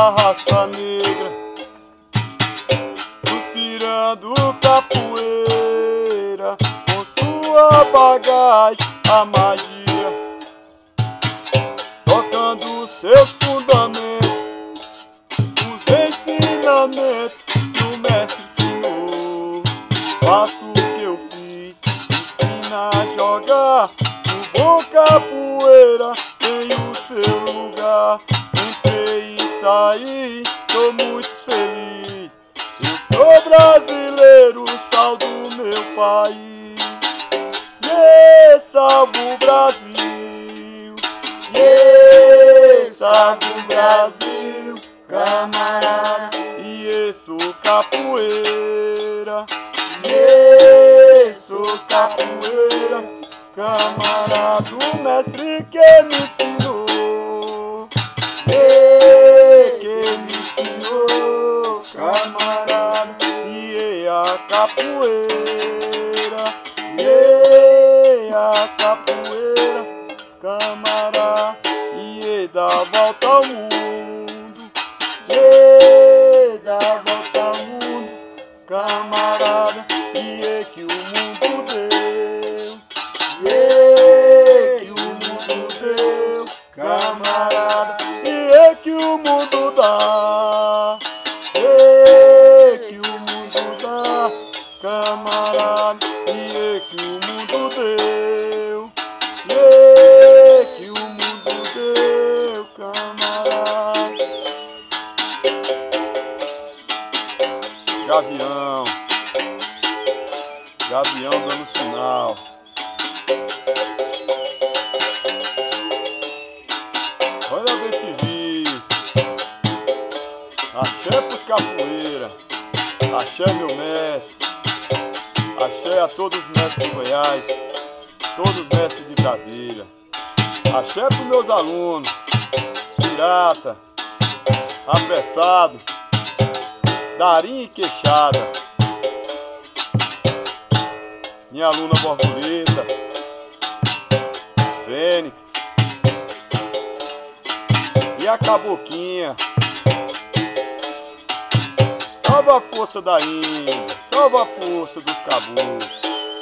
da raça negra, suspirando capoeira, com sua bagagem a magia, tocando seus fundamentos, os ensinamentos que o mestre ensinou. Faço o que eu fiz, ensina a jogar o bom capoeira, tem o seu lugar. Entrei e saí, tô muito feliz. Eu sou brasileiro, salvo meu país. Salvo o Brasil, salvo o Brasil, camarada. E sou capoeira, sou capoeira, camarada. O mestre que me ensinou, camarada. E a capoeira, a capoeira, camarada. E dá volta ao mundo, dá volta ao mundo, camarada. E que o mundo deu, que o mundo deu, camarada. E que o mundo dá, que o mundo dá, camarada. E que o mundo deu, que o mundo deu, camarada. Gavião, gavião dando sinal. Olha a BTV, axé pros capoeira, axé meu mestre, axé a todos os mestres de Goiás, todos os mestres de Brasília, axé pros meus alunos, pirata, apressado, darim e queixada, minha aluna borboleta, fênix e a caboquinha. Salva a força da Índia, salva a força dos caboclos.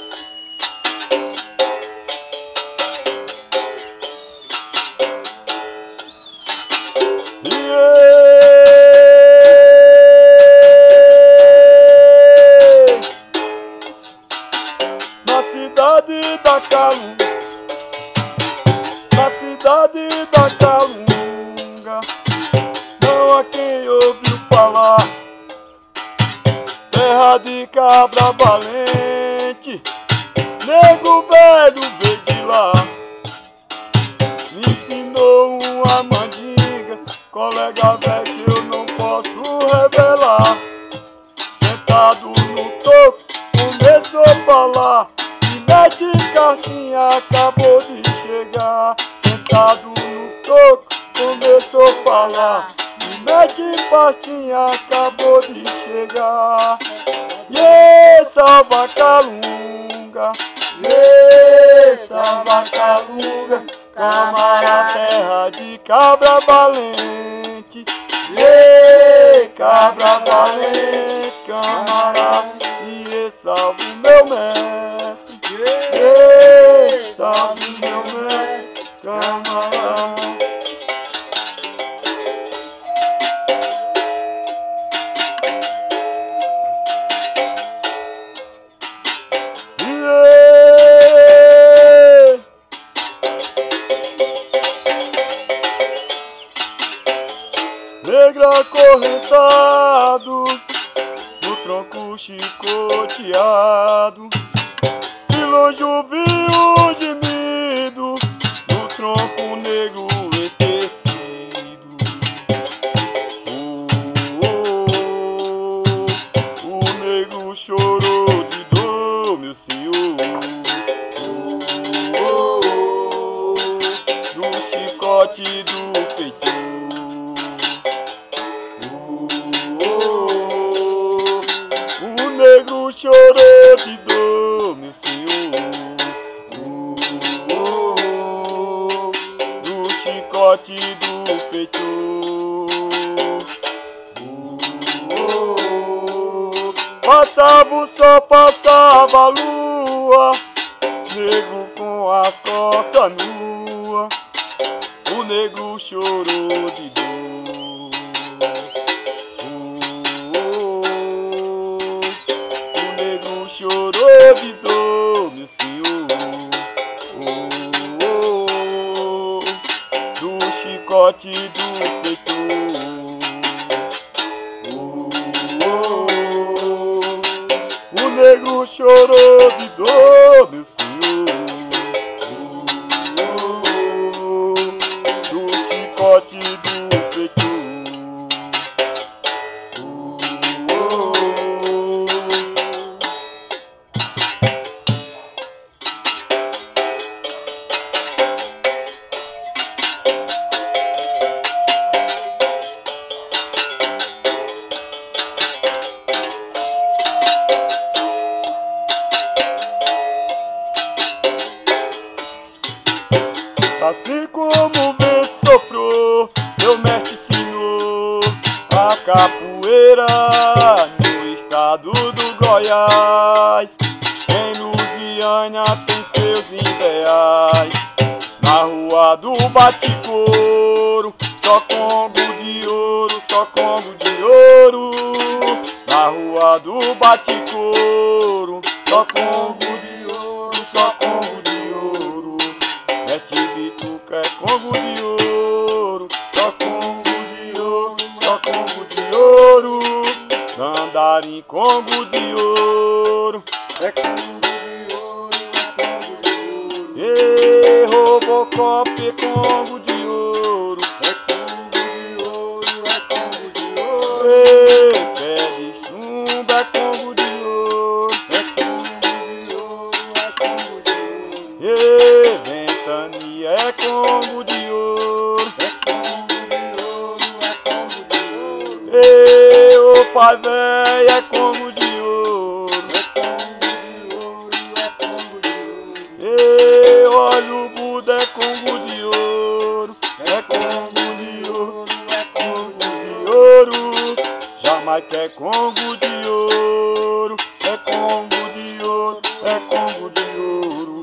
Na cidade da Calunga, na cidade da Calunga, não há quem ouviu falar. Terra de cabra valente, nego velho veio de lá. Me ensinou uma mandinga, colega velho que eu não posso revelar. Sentado no toco, começou a falar. E mete caixinha, acabou de chegar. Sentado no toco, começou a falar. E mete pastinha, acabou de chegar. Salva Calunga, salva Calunga, camarada. Terra de cabra valente, cabra valente, camarada. E salve meu mestre, salve meu mestre, camarada. Negra acorrentado, no tronco chicoteado, de longe ouvi o gemido, no tronco negro esquecido. O negro chorou de dor, meu senhor. Do chicote do feitor. O negro chorou de dor, meu senhor. Do chicote do feitor. Passava o sol, passava a lua, negro com as costas nuas, o negro chorou de dor. O negro chorou de dor, meu senhor. Do chicote do feitor. O negro chorou de dor, meu senhor. Do chicote do feitor. Assim como o vento soprou, meu mestre ensinou a capoeira no estado do Goiás. Em Lusiânia tem seus ideais, na rua do Bate-Couro, só Congo de ouro, só Congo de ouro. Na rua do Bate-Couro, só Congo de ouro, só Congo de ouro. Mestre Bituca é Congo de ouro, só Congo de ouro, só Congo de ouro. Andarim Congo de ouro, é Congo de ouro, é Congo de ouro. E Robocop é Congo de ouro, é Congo de ouro, é Congo de ouro. E pé de chumbo é Congo de ouro, é Congo de ouro, é Congo de ouro. E Ventania é Congo de ouro, é Congo de ouro, é Congo de ouro. E o pai véi é Congo de ouro, é Congo de ouro, é Congo de ouro. E olha o Buda é Congo de ouro, é Congo de ouro, é Congo de ouro. Jamaica é Congo de ouro, é Congo de ouro, é Congo de ouro.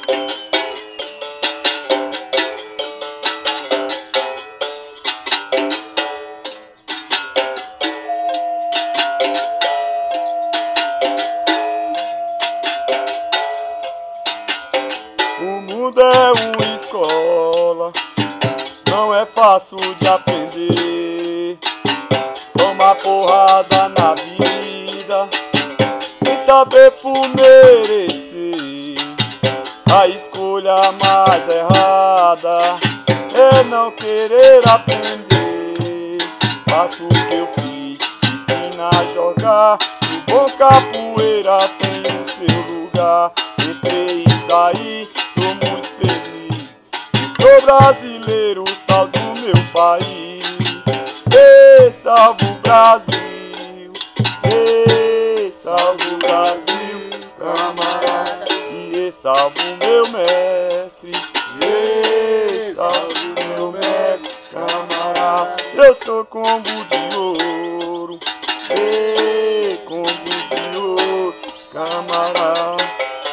O mundo é uma escola, não é fácil de aprender. Toma porrada na vida, sem saber por merecer. A escolha mais errada é não querer aprender. Faço o que eu fiz, ensina a jogar. O bom capoeira tem o seu lugar. Entrei e saí, tô muito feliz. Eu sou brasileiro, salvo meu país. Ei, salvo o Brasil. Ei, salvo o Brasil, camarada. E salvo meu mestre. Ei, salvo meu mestre, camarada. Eu sou Congo de ouro. Ei, Congo de ouro, camarada.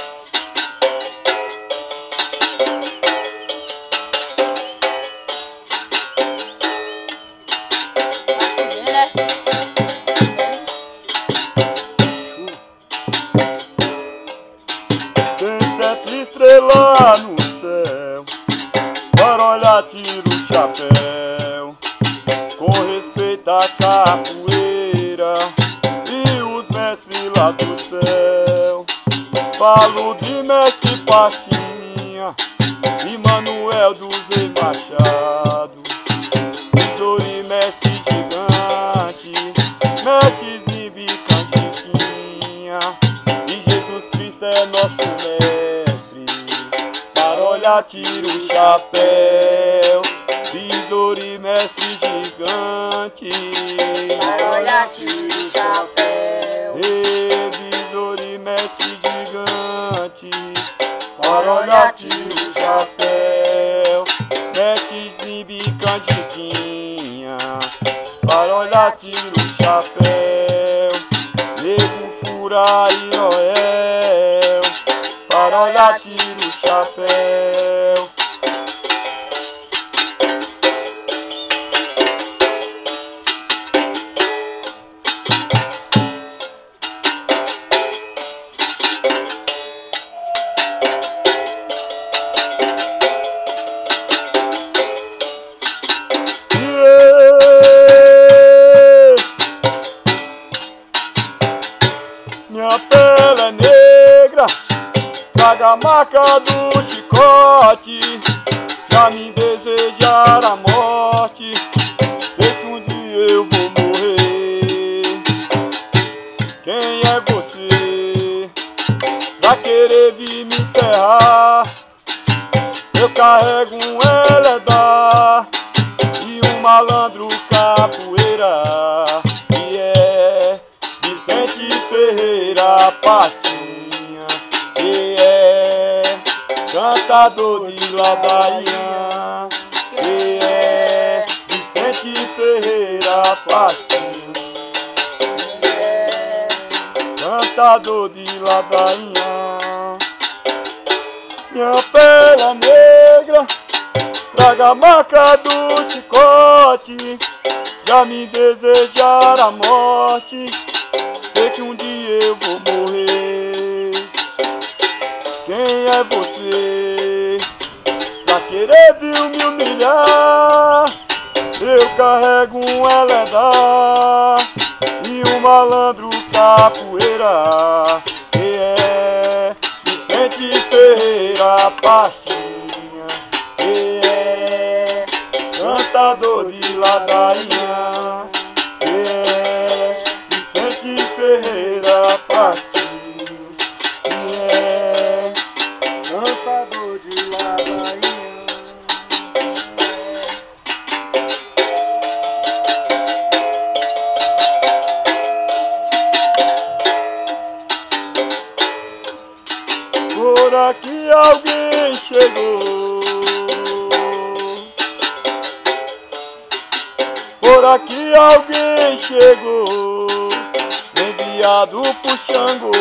Tem 7 estrelas no céu, para olhar tiro o chapéu, com respeito à capoeira e os mestres lá do céu. Falo de mestre Pastinha e Manuel dos Reis Machado, Tesouro mestre gigante, mestre Zimbica Chiquinha. E Jesus Cristo é nosso mestre, para olhar tiro o chapéu. Tesouro mestre gigante, para olhar tiro o chapéu. Tesouro mestre gigante, para olhar tiro o chapéu. Mestre Zimbica Chiquinha, para olhar tiro o chapéu. Nego aí, Noel, para olhar tira o chapéu. Minha pele é negra, traga a marca do chicote, já me desejar a morte, sei que um dia eu vou morrer. Quem é você pra querer vir me enterrar? Eu carrego um eledar e um malandro capoeira, que é Vicente Ferreira Pastinha, que é cantador de ladainha, que é Vicente Ferreira Pastinha, que é cantador de ladainha. Minha pele é negra, traga a marca do chicote, já me desejar a morte, sei que um dia eu vou morrer. Quem é você pra querer vir me humilhar? Eu carrego um eledar e um malandro capoeira, que é Vicente Ferreira Pastinha, que é cantador de ladainha, que é Vicente Ferreira Pastinha, que é cantador de ladainha. Por aqui alguém chegou, por aqui alguém chegou, enviado por Xangô,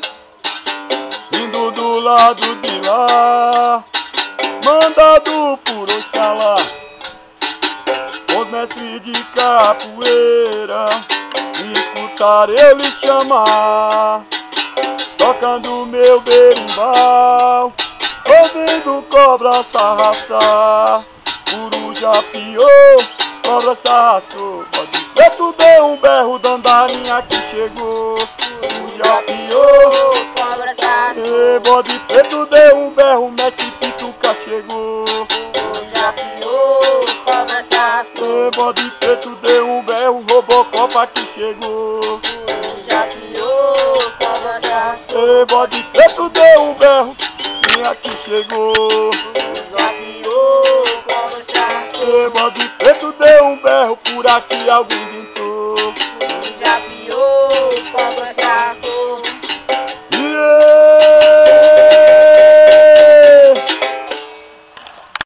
vindo do lado de lá, mandado por Oxalá, os mestres de capoeira, escutar eu lhe chamar, tocando meu berimbau, ouvindo cobra se arrastar, coruja piou, cobra se arrastou, bode preto deu um berro, dandarinha que chegou, coruja piou, Cobra se arrastou, bode preto deu um berro, mete pituca chegou, já piou. Cobra se arrastou, bode preto deu um berro, Robocopa que chegou, já piou. Cobra se arrastou, bode preto deu um berro, minha que chegou. já piou. Cobra se arrastou, Bode preto deu um berro, por aqui alguém inventou. já piou. Cobra